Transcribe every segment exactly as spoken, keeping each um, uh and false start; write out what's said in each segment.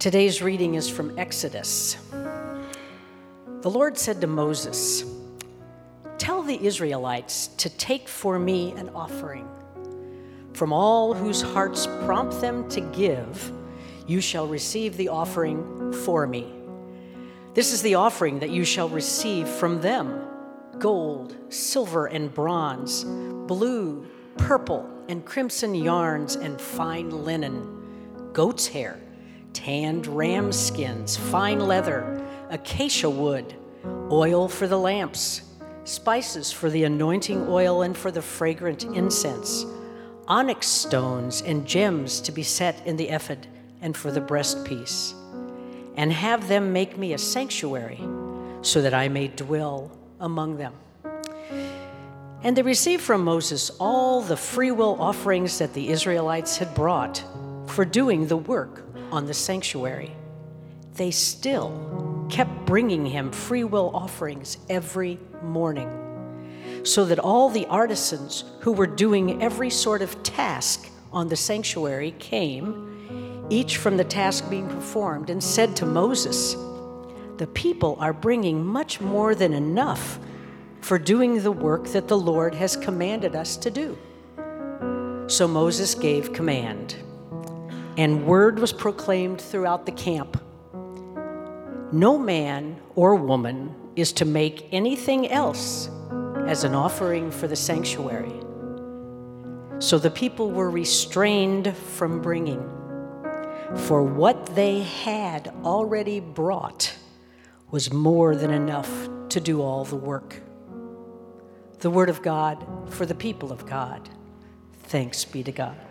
Today's reading is from Exodus. The Lord said to Moses, "Tell the Israelites to take for me an offering. From all whose hearts prompt them to give, you shall receive the offering for me. This is the offering that you shall receive from them: gold, silver, and bronze, blue, purple, and crimson yarns, and fine linen, goat's hair, tanned ram skins, fine leather, acacia wood, oil for the lamps, spices for the anointing oil and for the fragrant incense, onyx stones and gems to be set in the ephod and for the breastpiece. And have them make me a sanctuary so that I may dwell among them." And they received from Moses all the freewill offerings that the Israelites had brought for doing the work on the sanctuary. They still kept bringing him freewill offerings every morning, so that all the artisans who were doing every sort of task on the sanctuary came, each from the task being performed, and said to Moses, "The people are bringing much more than enough for doing the work that the Lord has commanded us to do." So Moses gave command, and word was proclaimed throughout the camp: "No man or woman is to make anything else as an offering for the sanctuary." So the people were restrained from bringing, for what they had already brought was more than enough to do all the work. The word of God for the people of God. Thanks be to God.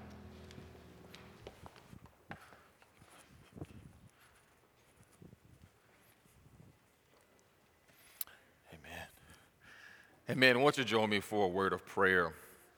Amen. Amen. I want you to join me for a word of prayer.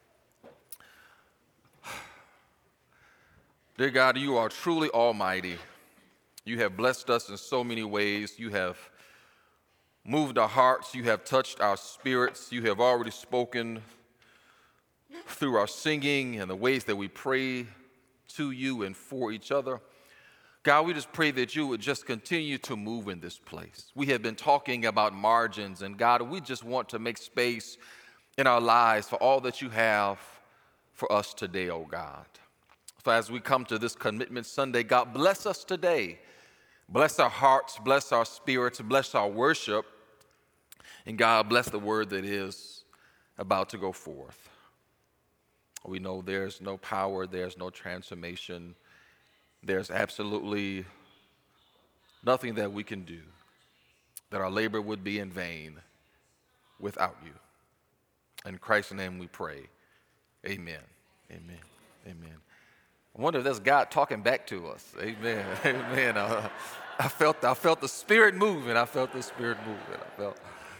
Dear God, you are truly almighty. You have blessed us in so many ways. You have moved our hearts. You have touched our spirits. You have already spoken through our singing and the ways that we pray to you and for each other. God, we just pray that you would just continue to move in this place. We have been talking about margins, and God, we just want to make space in our lives for all that you have for us today, oh God. So as we come to this Commitment Sunday, God, bless us today. Bless our hearts, bless our spirits, bless our worship, and God, bless the word that is about to go forth. We know there's no power, there's no transformation, there's absolutely nothing that we can do, that our labor would be in vain without you. In Christ's name we pray. Amen. Amen. Amen. I wonder if that's God talking back to us. Amen. Amen. Uh, I felt I felt the Spirit moving. I felt the Spirit moving. I felt.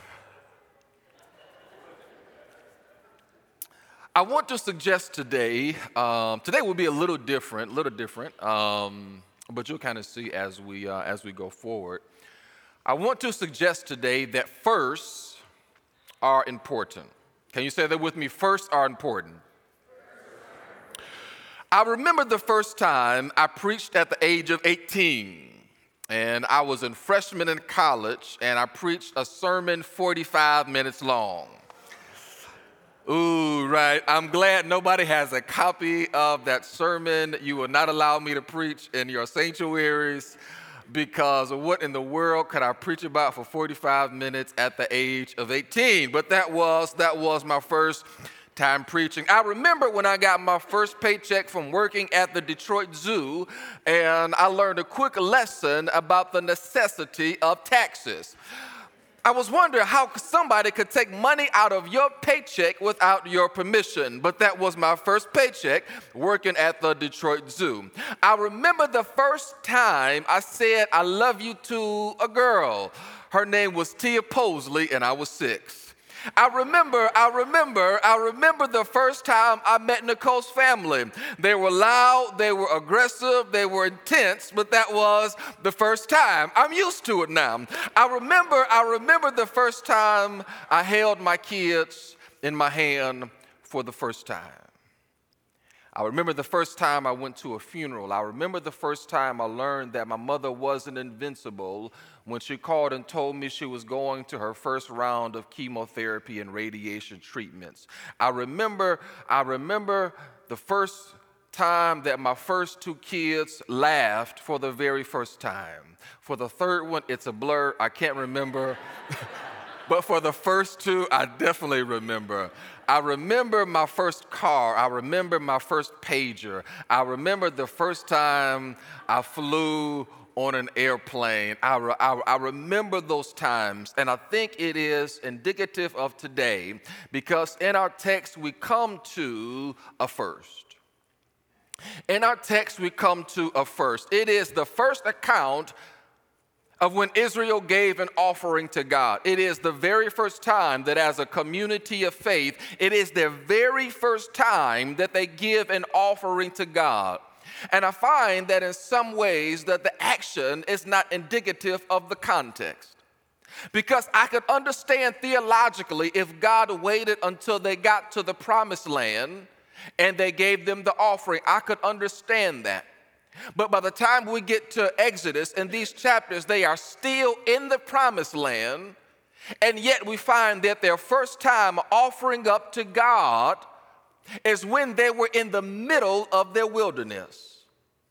I want to suggest today, um, today will be a little different, a little different, um, but you'll kind of see as we uh, as we go forward. I want to suggest today that firsts are important. Can you say that with me? Firsts are important. I remember the first time I preached at the age of eighteen, and I was a freshman in college, and I preached a sermon forty-five minutes long. Ooh, right. I'm glad nobody has a copy of that sermon. You will not allow me to preach in your sanctuaries, because what in the world could I preach about for forty-five minutes at the age of eighteen? But that was that was my first time preaching. I remember when I got my first paycheck from working at the Detroit Zoo, and I learned a quick lesson about the necessity of taxes. I was wondering how somebody could take money out of your paycheck without your permission, but that was my first paycheck working at the Detroit Zoo. I remember the first time I said I love you to a girl. Her name was Tia Posley, and I was six. I remember, I remember, I remember the first time I met Nicole's family. They were loud, they were aggressive, they were intense, but that was the first time. I'm used to it now. I remember, I remember the first time I held my kids in my hand for the first time. I remember the first time I went to a funeral. I remember the first time I learned that my mother wasn't invincible when she called and told me she was going to her first round of chemotherapy and radiation treatments. I remember, I remember the first time that my first two kids laughed for the very first time. For the third one, it's a blur. I can't remember. But for the first two, I definitely remember. I remember my first car. I remember my first pager. I remember the first time I flew on an airplane. I, re- I, I remember those times, and I think it is indicative of today because in our text we come to a first. In our text we come to a first. It is the first account of when Israel gave an offering to God. It is the very first time that as a community of faith, it is their very first time that they give an offering to God. And I find that in some ways that the action is not indicative of the context. Because I could understand theologically if God waited until they got to the promised land and they gave them the offering. I could understand that. But by the time we get to Exodus, in these chapters, they are still in the promised land, and yet we find that their first time offering up to God is when they were in the middle of their wilderness.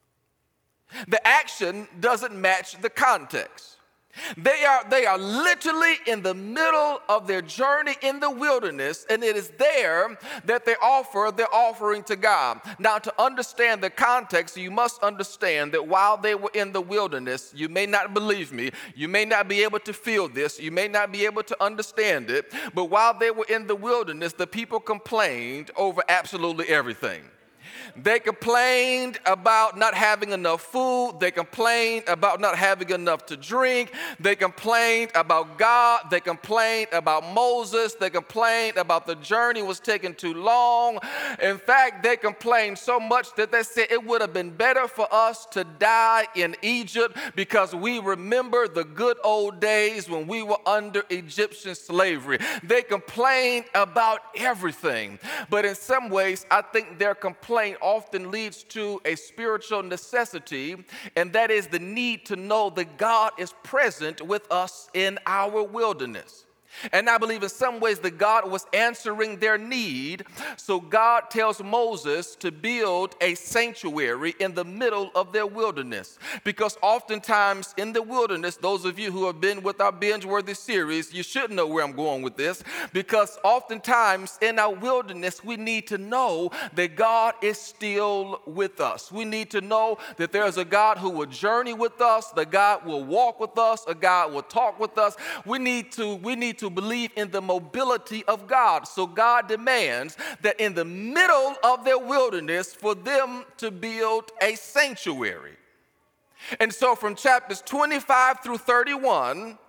The action doesn't match the context. They are, they are literally in the middle of their journey in the wilderness, and it is there that they offer their offering to God. Now, to understand the context, you must understand that while they were in the wilderness, you may not believe me, you may not be able to feel this, you may not be able to understand it, but while they were in the wilderness, the people complained over absolutely everything. They complained about not having enough food. They complained about not having enough to drink. They complained about God. They complained about Moses. They complained about the journey was taking too long. In fact, they complained so much that they said it would have been better for us to die in Egypt because we remember the good old days when we were under Egyptian slavery. They complained about everything. But in some ways, I think their complaint often leads to a spiritual necessity, and that is the need to know that God is present with us in our wilderness. And I believe in some ways that God was answering their need. So God tells Moses to build a sanctuary in the middle of their wilderness. Because oftentimes in the wilderness, those of you who have been with our binge-worthy series, you should know where I'm going with this. Because oftentimes in our wilderness, we need to know that God is still with us. We need to know that there's a God who will journey with us, that God will walk with us, a God will talk with us. We need to, we need to believe in the mobility of God. So God demands that in the middle of their wilderness for them to build a sanctuary. And so from chapters twenty-five through thirty-one,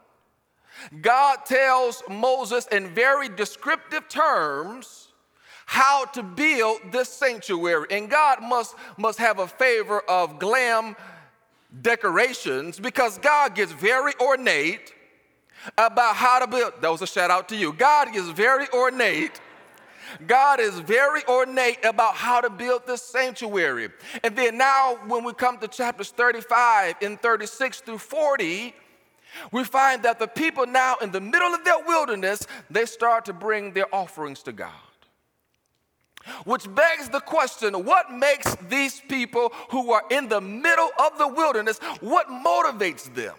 God tells Moses in very descriptive terms how to build this sanctuary. And God must, must have a favor of glam decorations because God gets very ornate about how to build. That was a shout out to you. God is very ornate. God is very ornate about how to build this sanctuary. And then now when we come to chapters thirty-five and thirty-six through forty, we find that the people now in the middle of their wilderness, they start to bring their offerings to God. Which begs the question, what makes these people who are in the middle of the wilderness, what motivates them?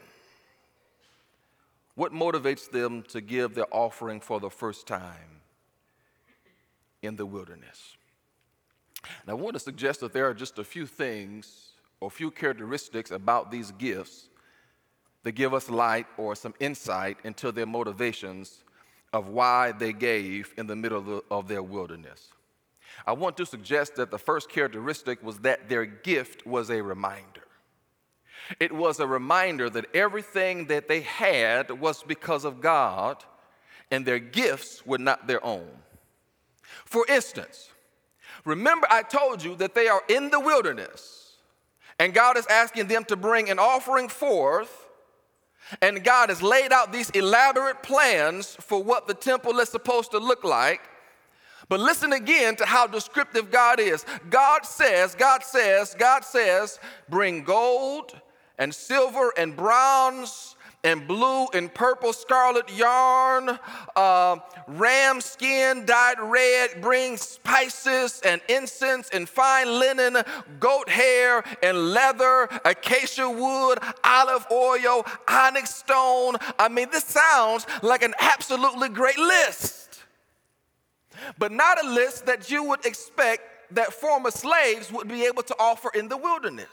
What motivates them to give their offering for the first time in the wilderness? And I want to suggest that there are just a few things or a few characteristics about these gifts that give us light or some insight into their motivations of why they gave in the middle of, the, of their wilderness. I want to suggest that the first characteristic was that their gift was a reminder. It was a reminder that everything that they had was because of God, and their gifts were not their own. For instance, remember I told you that they are in the wilderness, and God is asking them to bring an offering forth, and God has laid out these elaborate plans for what the temple is supposed to look like. But listen again to how descriptive God is. God says, God says, God says, bring gold and silver and bronze and blue and purple scarlet yarn, uh, ram skin dyed red, bring spices and incense and fine linen, goat hair and leather, acacia wood, olive oil, onyx stone. I mean, this sounds like an absolutely great list, but not a list that you would expect that former slaves would be able to offer in the wilderness.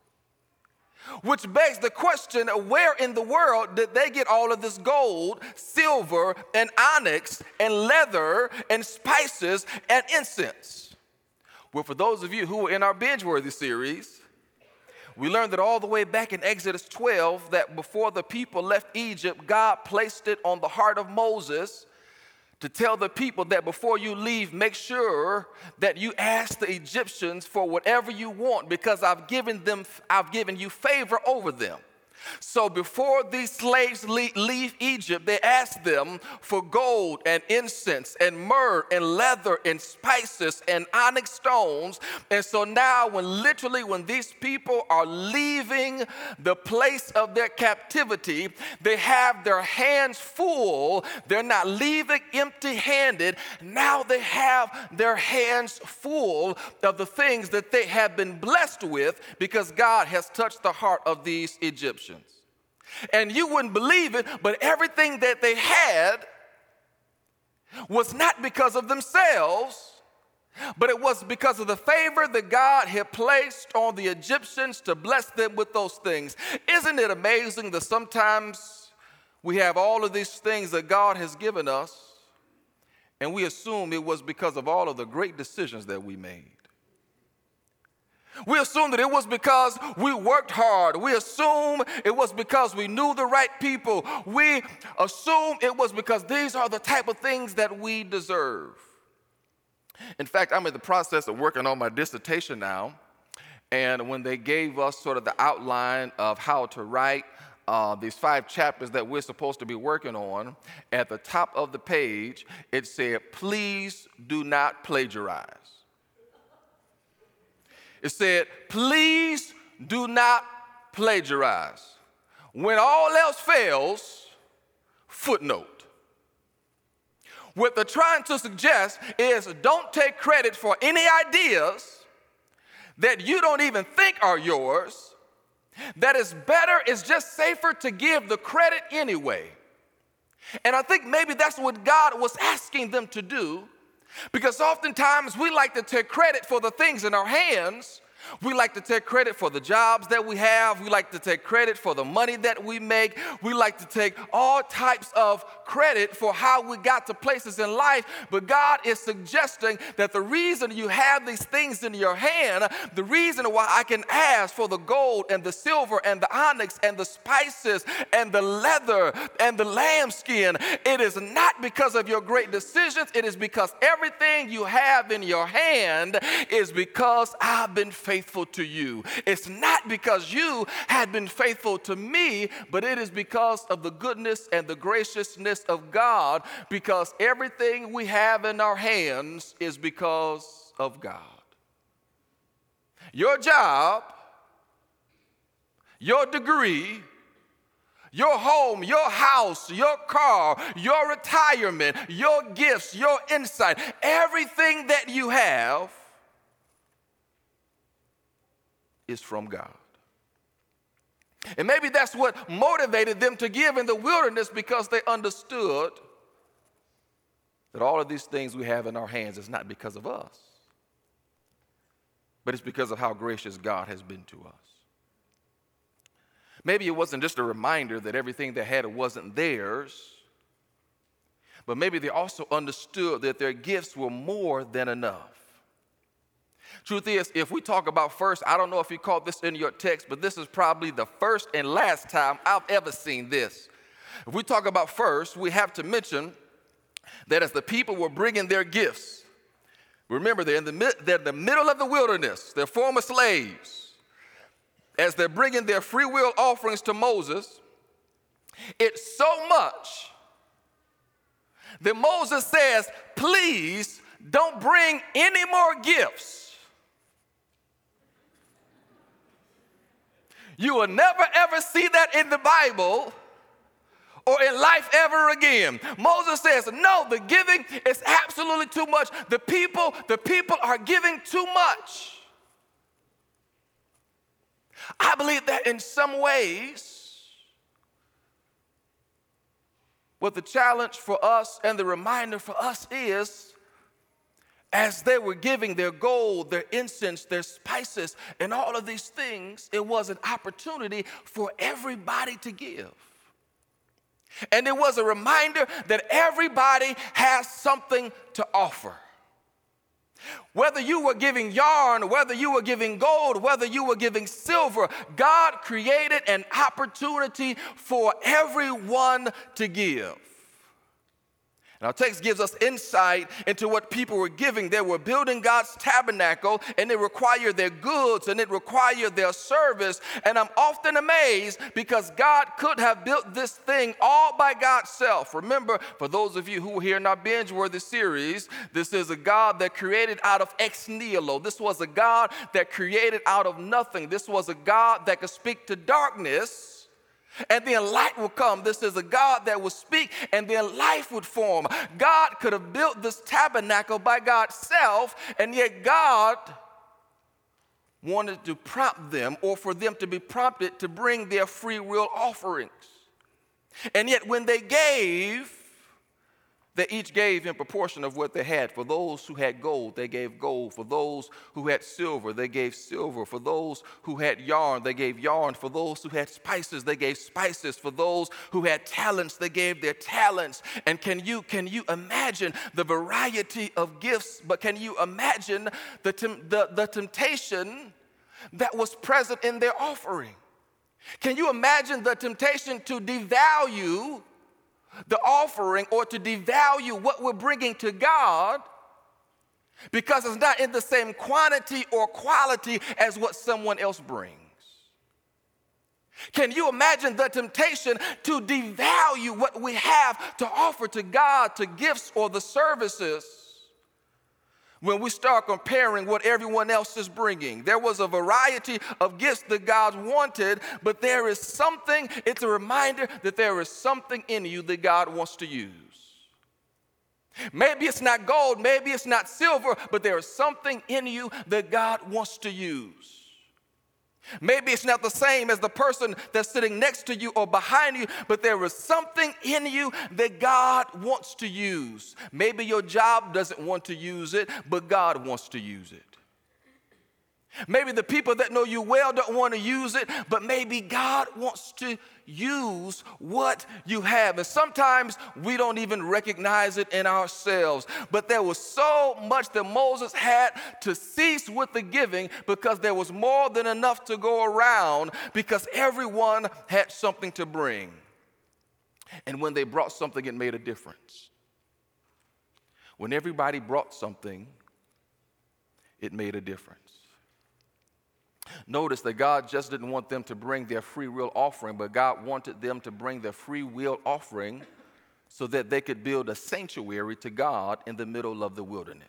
Which begs the question, where in the world did they get all of this gold, silver, and onyx, and leather, and spices, and incense? Well, for those of you who were in our Binge-Worthy series, we learned that all the way back in Exodus twelve, that before the people left Egypt, God placed it on the heart of Moses to tell the people that before you leave, make sure that you ask the Egyptians for whatever you want, because I've given them, I've given you favor over them. So before these slaves leave Egypt, they asked them for gold and incense and myrrh and leather and spices and onyx stones. And so now when literally when these people are leaving the place of their captivity, they have their hands full. They're not leaving empty-handed. Now they have their hands full of the things that they have been blessed with, because God has touched the heart of these Egyptians. And you wouldn't believe it, but everything that they had was not because of themselves, but it was because of the favor that God had placed on the Egyptians to bless them with those things. Isn't it amazing that sometimes we have all of these things that God has given us, and we assume it was because of all of the great decisions that we made? We assume that it was because we worked hard. We assume it was because we knew the right people. We assume it was because these are the type of things that we deserve. In fact, I'm in the process of working on my dissertation now. And when they gave us sort of the outline of how to write uh, these five chapters that we're supposed to be working on, at the top of the page, it said, please do not plagiarize. It said, please do not plagiarize. When all else fails, footnote. What they're trying to suggest is don't take credit for any ideas that you don't even think are yours. That is better, it's just safer to give the credit anyway. And I think maybe that's what God was asking them to do. Because oftentimes we like to take credit for the things in our hands. We like to take credit for the jobs that we have. We like to take credit for the money that we make. We like to take all types of credit for how we got to places in life. But God is suggesting that the reason you have these things in your hand, the reason why I can ask for the gold and the silver and the onyx and the spices and the leather and the lambskin, it is not because of your great decisions. It is because everything you have in your hand is because I've been faithful. faithful to you. It's not because you had been faithful to me, but it is because of the goodness and the graciousness of God, because everything we have in our hands is because of God. Your job, your degree, your home, your house, your car, your retirement, your gifts, your insight, everything that you have is from God. And maybe that's what motivated them to give in the wilderness, because they understood that all of these things we have in our hands is not because of us, but it's because of how gracious God has been to us. Maybe it wasn't just a reminder that everything they had wasn't theirs, but maybe they also understood that their gifts were more than enough. Truth is, if we talk about first, I don't know if you caught this in your text, but this is probably the first and last time I've ever seen this. If we talk about first, we have to mention that as the people were bringing their gifts, remember they're in the, they're in the middle of the wilderness, they're former slaves. As they're bringing their free will offerings to Moses, it's so much that Moses says, please don't bring any more gifts. You will never ever see that in the Bible or in life ever again. Moses says, no, the giving is absolutely too much. The people, the people are giving too much. I believe that in some ways, what the challenge for us and the reminder for us is, as they were giving their gold, their incense, their spices, and all of these things, it was an opportunity for everybody to give. And it was a reminder that everybody has something to offer. Whether you were giving yarn, whether you were giving gold, whether you were giving silver, God created an opportunity for everyone to give. And our text gives us insight into what people were giving. They were building God's tabernacle, and it required their goods, and it required their service. And I'm often amazed because God could have built this thing all by God's self. Remember, for those of you who were here in our binge-worthy series, this is a God that created out of ex nihilo. This was a God that created out of nothing. This was a God that could speak to darkness, and then light will come. This is a God that will speak, and then life would form. God could have built this tabernacle by God's self, and yet God wanted to prompt them, or for them to be prompted to bring their free will offerings. And yet when they gave, they each gave in proportion of what they had. For those who had gold, they gave gold. For those who had silver, they gave silver. For those who had yarn, they gave yarn. For those who had spices, they gave spices. For those who had talents, they gave their talents. And can you, can you imagine the variety of gifts? But can you imagine the, the, the temptation that was present in their offering? Can you imagine the temptation to devalue the offering, or to devalue what we're bringing to God because it's not in the same quantity or quality as what someone else brings? Can you imagine the temptation to devalue what we have to offer to God, to gifts or the services, when we start comparing what everyone else is bringing? There was a variety of gifts that God wanted, but there is something, it's a reminder that there is something in you that God wants to use. Maybe it's not gold, maybe it's not silver, but there is something in you that God wants to use. Maybe it's not the same as the person that's sitting next to you or behind you, but there is something in you that God wants to use. Maybe your job doesn't want to use it, but God wants to use it. Maybe the people that know you well don't want to use it, but maybe God wants to use what you have. And sometimes we don't even recognize it in ourselves. But there was so much that Moses had to cease with the giving because there was more than enough to go around, because everyone had something to bring. And when they brought something, it made a difference. When everybody brought something, it made a difference. Notice that God just didn't want them to bring their free will offering, but God wanted them to bring their free will offering so that they could build a sanctuary to God in the middle of the wilderness.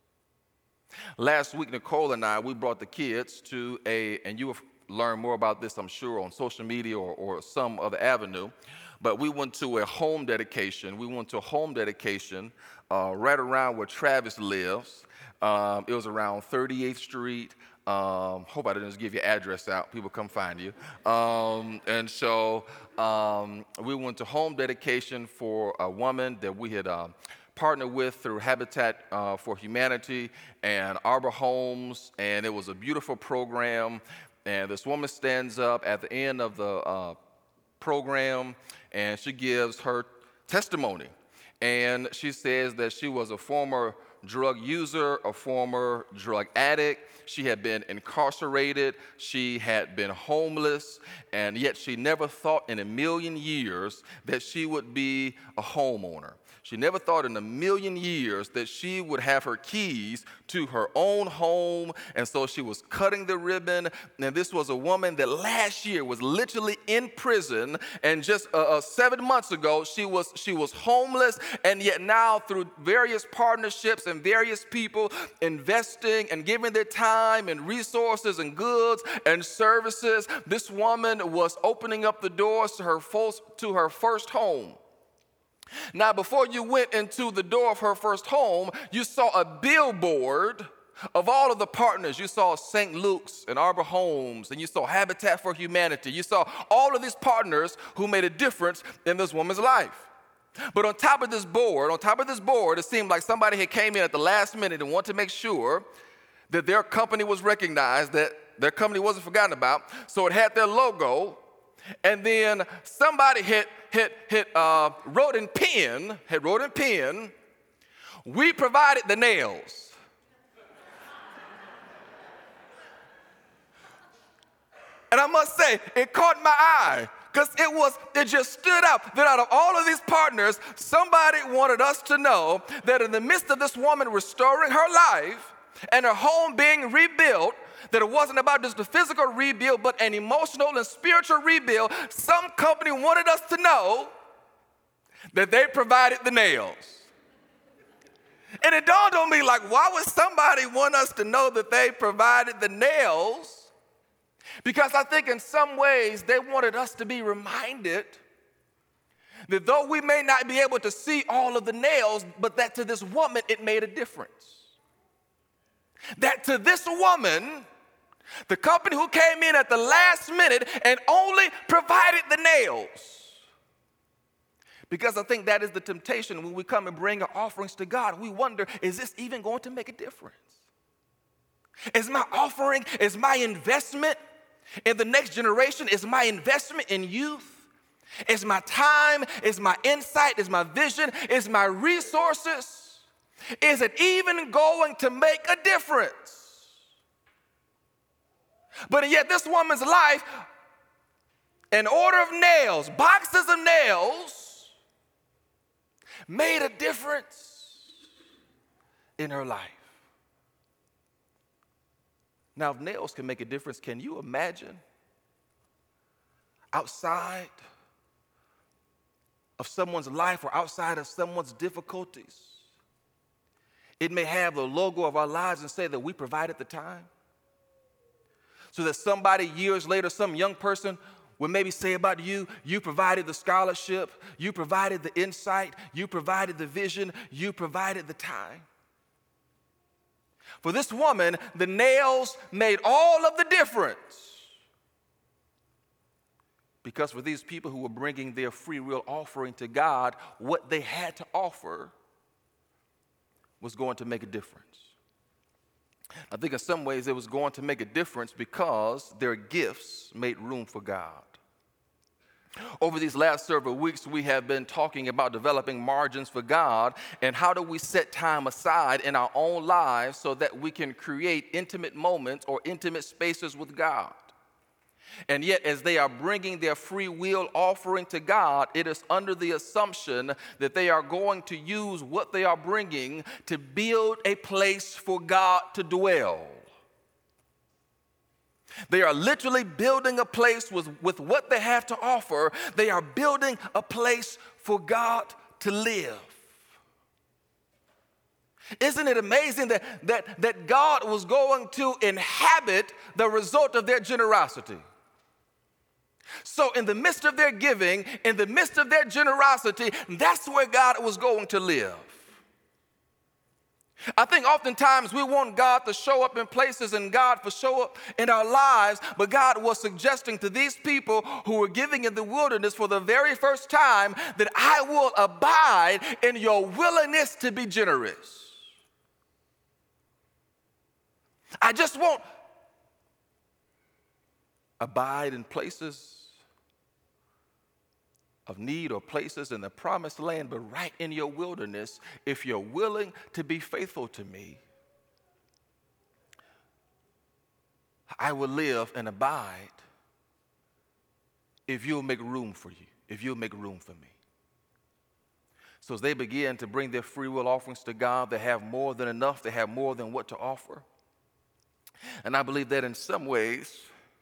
Last week, Nicole and I, we brought the kids to a, and you will learn more about this, I'm sure, on social media or, or some other avenue, but we went to a home dedication. We went to a home dedication uh, right around where Travis lives. Um, it was around thirty-eighth Street. Um, hope I didn't just give your address out. People come find you. Um, and so um, we went to home dedication for a woman that we had uh, partnered with through Habitat uh, for Humanity and Arbor Homes, and it was a beautiful program. And this woman stands up at the end of the uh, program, and she gives her testimony. And she says that she was a former drug user, a former drug addict. She had been incarcerated. She had been homeless, and yet she never thought in a million years that she would be a homeowner. She never thought in a million years that she would have her keys to her own home, and so she was cutting the ribbon. And this was a woman that last year was literally in prison, and just uh, uh, seven months ago she was she was homeless, and yet now through various partnerships and various people investing and giving their time and resources and goods and services. This woman was opening up the doors to her first, to her first home. Now, before you went into the door of her first home, you saw a billboard of all of the partners. You saw Saint Luke's and Arbor Homes, and you saw Habitat for Humanity. You saw all of these partners who made a difference in this woman's life. But on top of this board, on top of this board, it seemed like somebody had came in at the last minute and wanted to make sure that their company was recognized, that their company wasn't forgotten about. So it had their logo, and then somebody had, had, had uh, wrote in pen, had wrote in pen, "We provided the nails." And I must say, it caught my eye, because it was, it just stood out that out of all of these partners, somebody wanted us to know that in the midst of this woman restoring her life and her home being rebuilt, that it wasn't about just a physical rebuild, but an emotional and spiritual rebuild. Some company wanted us to know that they provided the nails. And it dawned on me, like, why would somebody want us to know that they provided the nails? Because I think in some ways they wanted us to be reminded that though we may not be able to see all of the nails, but that to this woman it made a difference. That to this woman, the company who came in at the last minute and only provided the nails. Because I think that is the temptation when we come and bring our offerings to God. We wonder, is this even going to make a difference? Is my offering, is my investment in the next generation, is my investment in youth, is my time, is my insight, is my vision, is my resources, is it even going to make a difference? But yet this woman's life, an order of nails, boxes of nails, made a difference in her life. Now, if nails can make a difference, can you imagine outside of someone's life or outside of someone's difficulties? It may have the logo of our lives and say that we provided the time. So that somebody years later, some young person would maybe say about you, you provided the scholarship, you provided the insight, you provided the vision, you provided the time. For this woman, the nails made all of the difference. Because for these people who were bringing their free will offering to God, what they had to offer was going to make a difference. I think in some ways it was going to make a difference because their gifts made room for God. Over these last several weeks, we have been talking about developing margins for God and how do we set time aside in our own lives so that we can create intimate moments or intimate spaces with God. And yet, as they are bringing their free will offering to God, it is under the assumption that they are going to use what they are bringing to build a place for God to dwell. They are literally building a place with, with what they have to offer. They are building a place for God to live. Isn't it amazing that, that, that God was going to inhabit the result of their generosity? So in the midst of their giving, in the midst of their generosity, that's where God was going to live. I think oftentimes we want God to show up in places and God to show up in our lives, but God was suggesting to these people who were giving in the wilderness for the very first time that I will abide in your willingness to be generous. I just won't abide in places of need or places in the promised land, but right in your wilderness, if you're willing to be faithful to me, I will live and abide if you'll make room for you, if you'll make room for me. So as they begin to bring their free will offerings to God, they have more than enough, they have more than what to offer. And I believe that in some ways,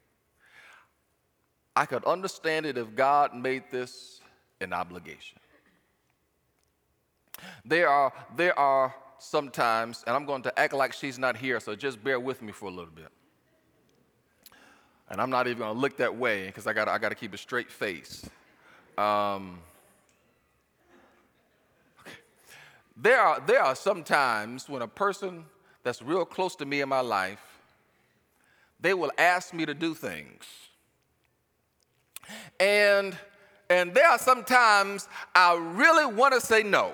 I could understand it if God made this an obligation. There are, there are sometimes, and I'm going to act like she's not here, so just bear with me for a little bit. And I'm not even going to look that way because I got I got to keep a straight face. Um, okay. There are there are some times when a person that's real close to me in my life, they will ask me to do things. And and there are some times I really want to say no.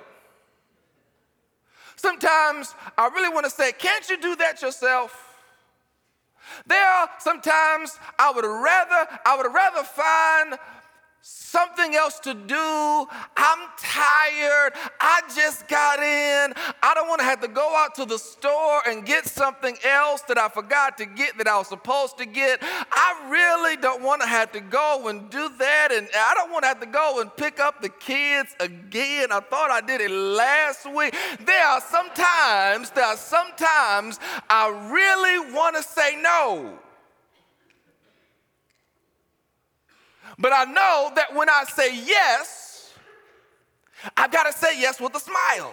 Sometimes I really want to say, can't you do that yourself? There are sometimes I would rather, I would rather find something else to do. I'm tired. I just got in. I don't want to have to go out to the store and get something else that I forgot to get that I was supposed to get. I really don't want to have to go and do that. And I don't want to have to go and pick up the kids again. I thought I did it last week. There are sometimes, there are sometimes I really want to say no. But I know that when I say yes, I've got to say yes with a smile.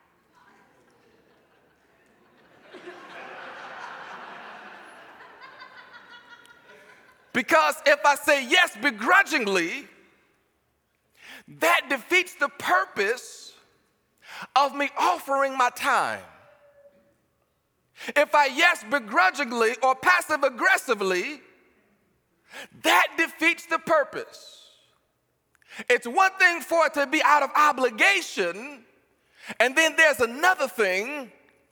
Because if I say yes begrudgingly, that defeats the purpose of me offering my time. If I yes begrudgingly or passive aggressively, that defeats the purpose. It's one thing for it to be out of obligation, and then there's another thing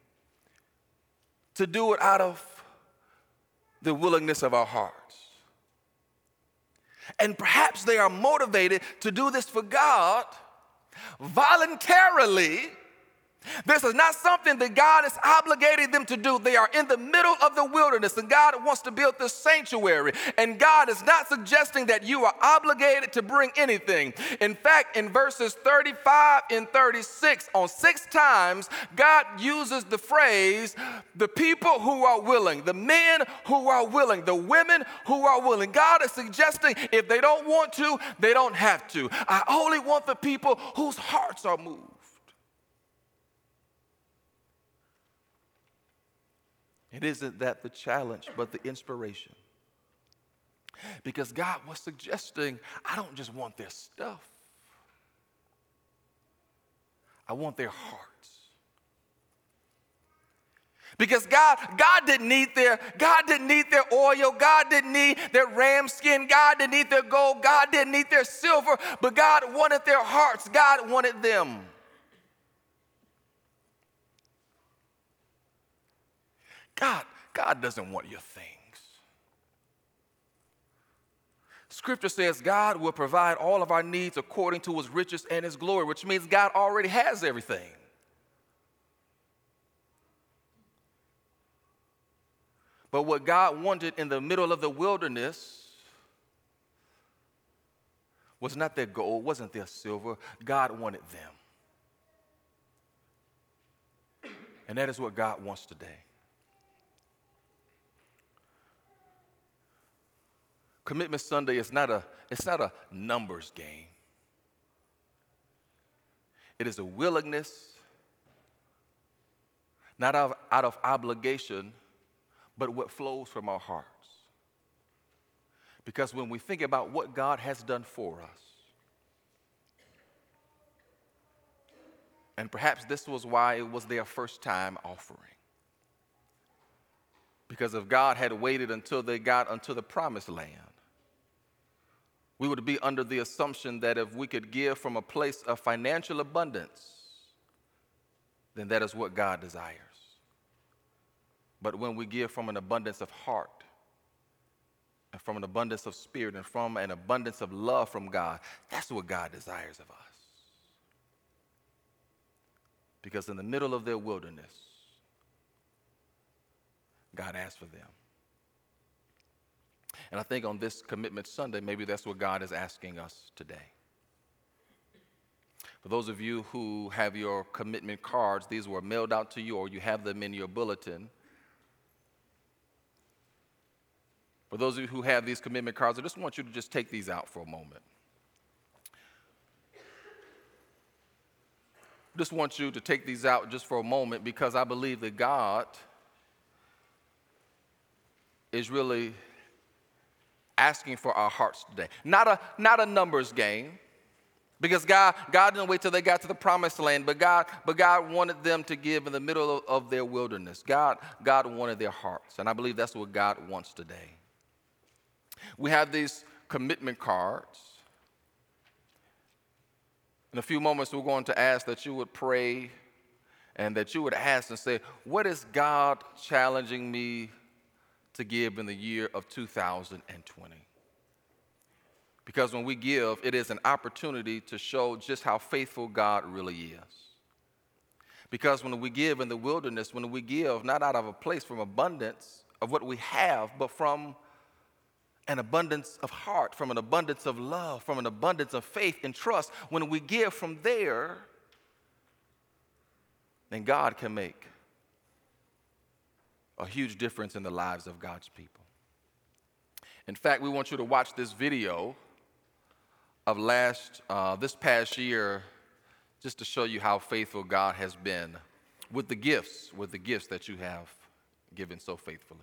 to do it out of the willingness of our hearts. And perhaps they are motivated to do this for God voluntarily. This is not something that God is obligating them to do. They are in the middle of the wilderness, and God wants to build this sanctuary. And God is not suggesting that you are obligated to bring anything. In fact, in verses thirty-five and thirty-six, on six times, God uses the phrase, the people who are willing, the men who are willing, the women who are willing. God is suggesting if they don't want to, they don't have to. I only want the people whose hearts are moved. It isn't that the challenge, but the inspiration. Because God was suggesting, I don't just want their stuff. I want their hearts. Because God, God didn't need their, God didn't need their oil, God didn't need their ram skin, God didn't need their gold, God didn't need their silver, but God wanted their hearts, God wanted them. God, God doesn't want your things. Scripture says God will provide all of our needs according to his riches and his glory, which means God already has everything. But what God wanted in the middle of the wilderness was not their gold, wasn't their silver. God wanted them. And that is what God wants today. Commitment Sunday is not a, it's not a numbers game. It is a willingness, not out of, out of obligation, but what flows from our hearts. Because when we think about what God has done for us, and perhaps this was why it was their first time offering. Because if God had waited until they got unto the promised land, we would be under the assumption that if we could give from a place of financial abundance, then that is what God desires. But when we give from an abundance of heart, and from an abundance of spirit, and from an abundance of love from God, that's what God desires of us. Because in the middle of their wilderness, God asked for them. And I think on this Commitment Sunday, maybe that's what God is asking us today. For those of you who have your commitment cards, these were mailed out to you or you have them in your bulletin. For those of you who have these commitment cards, I just want you to just take these out for a moment. just want you to take these out just for a moment, because I believe that God is really asking for our hearts today. Not a, not a numbers game, because God, God didn't wait till they got to the promised land, but God, but God wanted them to give in the middle of, of their wilderness. God, God wanted their hearts, and I believe that's what God wants today. We have these commitment cards. In a few moments, we're going to ask that you would pray and that you would ask and say, what is God challenging me to give in the year of two thousand twenty? Because when we give, it is an opportunity to show just how faithful God really is. Because when we give in the wilderness, when we give not out of a place from abundance of what we have, but from an abundance of heart, from an abundance of love, from an abundance of faith and trust, when we give from there, then God can make a huge difference in the lives of God's people. In fact, we want you to watch this video of last, uh, this past year, just to show you how faithful God has been with the gifts, with the gifts that you have given so faithfully.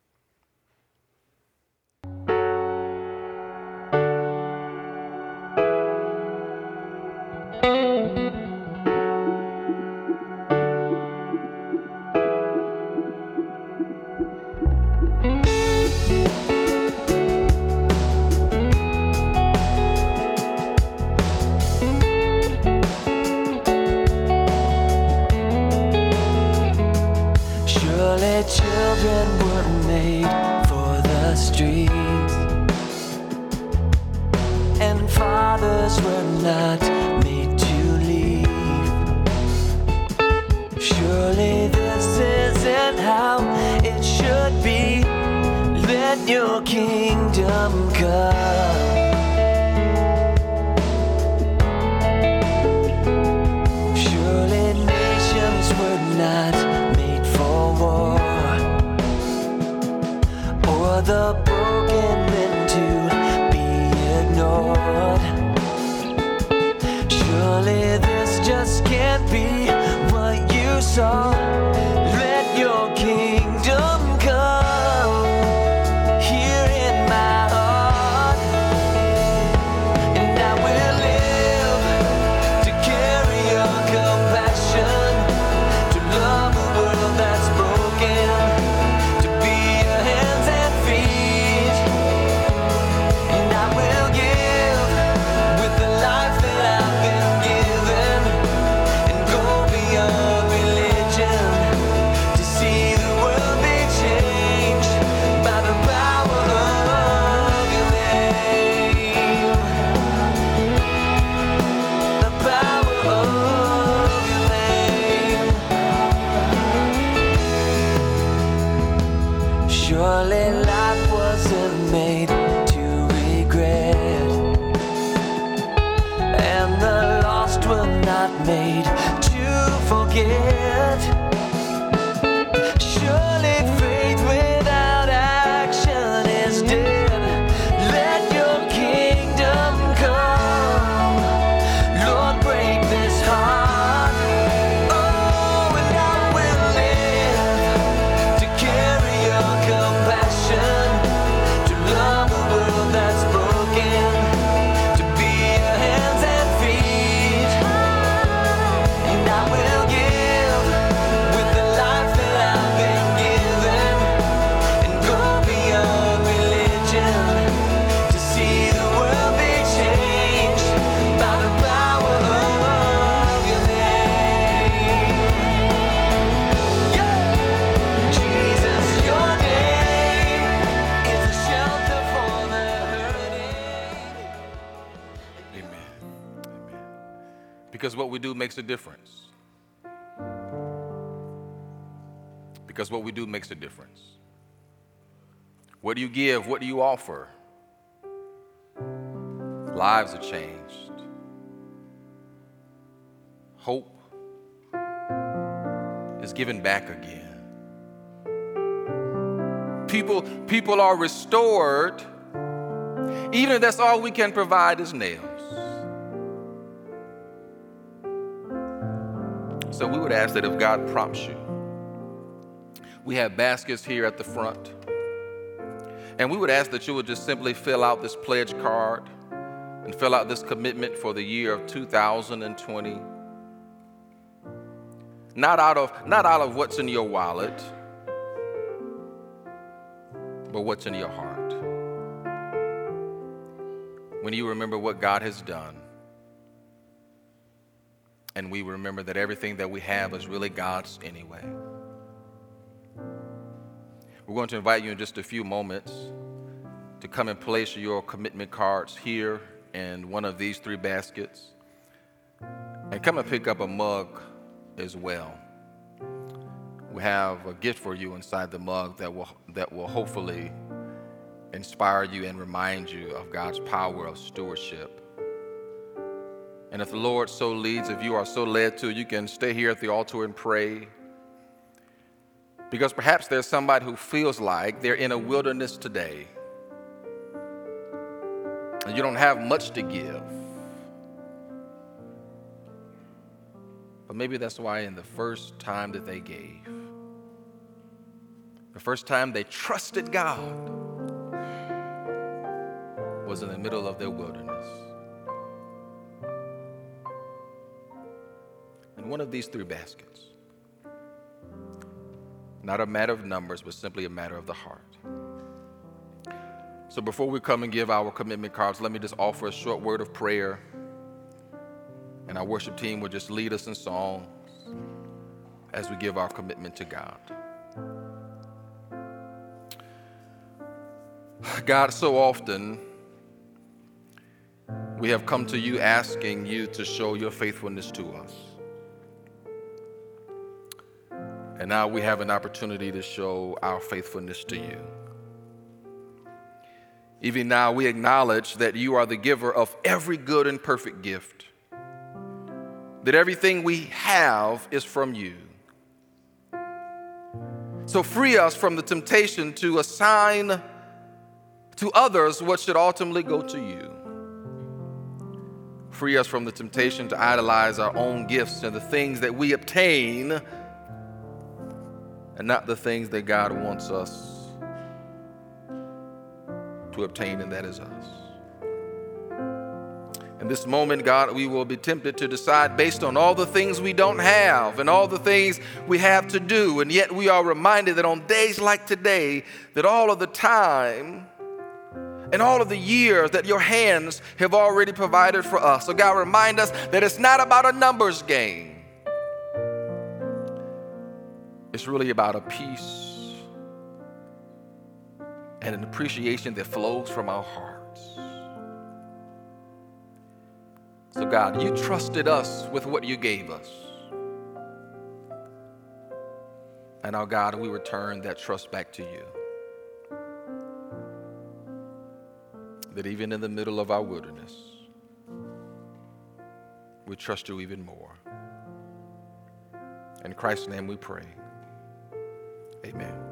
Children were made for the streets, and fathers were not made to leave. Surely this isn't how it should be. Let your kingdom come. Surely nations were not made for war, or the broken meant to be ignored. Surely this just can't be what you saw. Let your kingdom come here in my heart, and I will live to carry your compassion, to love a world that's broken, to be your hands and feet. And I will give with the life that I've been given, and go beyond religion to see the world be changed by the power of your name. The power of your name. Surely life wasn't made to regret, and the lost were not made to forget. Surely faith without action is dead. Let your kingdom come. Lord, break this heart. Oh, and I will live to carry your compassion, to love a world that's broken, to be your hands and feet. And I will give with the life that I've been given, and go beyond religion to see the world be changed by the power of your name. Yeah. Jesus, your name is a shelter for the hurting. Amen. Amen. Because what we do makes a difference. Because what we do makes a difference. What do you give? What do you offer? Lives are changed. Hope is given back again. People, people are restored, even if that's all we can provide is nails. So we would ask that if God prompts you, we have baskets here at the front. And we would ask that you would just simply fill out this pledge card and fill out this commitment for the year of two thousand twenty. Not out of, not out of what's in your wallet, but what's in your heart. When you remember what God has done, and we remember that everything that we have is really God's anyway. We're going to invite you in just a few moments to come and place your commitment cards here in one of these three baskets, and come and pick up a mug as well. We have a gift for you inside the mug that will that will hopefully inspire you and remind you of God's power of stewardship. And if the Lord so leads, if you are so led to, you can stay here at the altar and pray. Because perhaps there's somebody who feels like they're in a wilderness today, and you don't have much to give. But maybe that's why in the first time that they gave, the first time they trusted God, was in the middle of their wilderness. In one of these three baskets. Not a matter of numbers, but simply a matter of the heart. So before we come and give our commitment cards, let me just offer a short word of prayer. And our worship team will just lead us in songs as we give our commitment to God. God, so often we have come to you asking you to show your faithfulness to us. And now we have an opportunity to show our faithfulness to you. Even now we acknowledge that you are the giver of every good and perfect gift, that everything we have is from you. So free us from the temptation to assign to others what should ultimately go to you. Free us from the temptation to idolize our own gifts and the things that we obtain, and not the things that God wants us to obtain, and that is us. In this moment, God, we will be tempted to decide based on all the things we don't have and all the things we have to do, and yet we are reminded that on days like today, that all of the time and all of the years that your hands have already provided for us. So God, remind us that it's not about a numbers game. It's really about a peace and an appreciation that flows from our hearts. So God, you trusted us with what you gave us. And now, God, we return that trust back to you. That even in the middle of our wilderness, we trust you even more. In Christ's name we pray. Amen.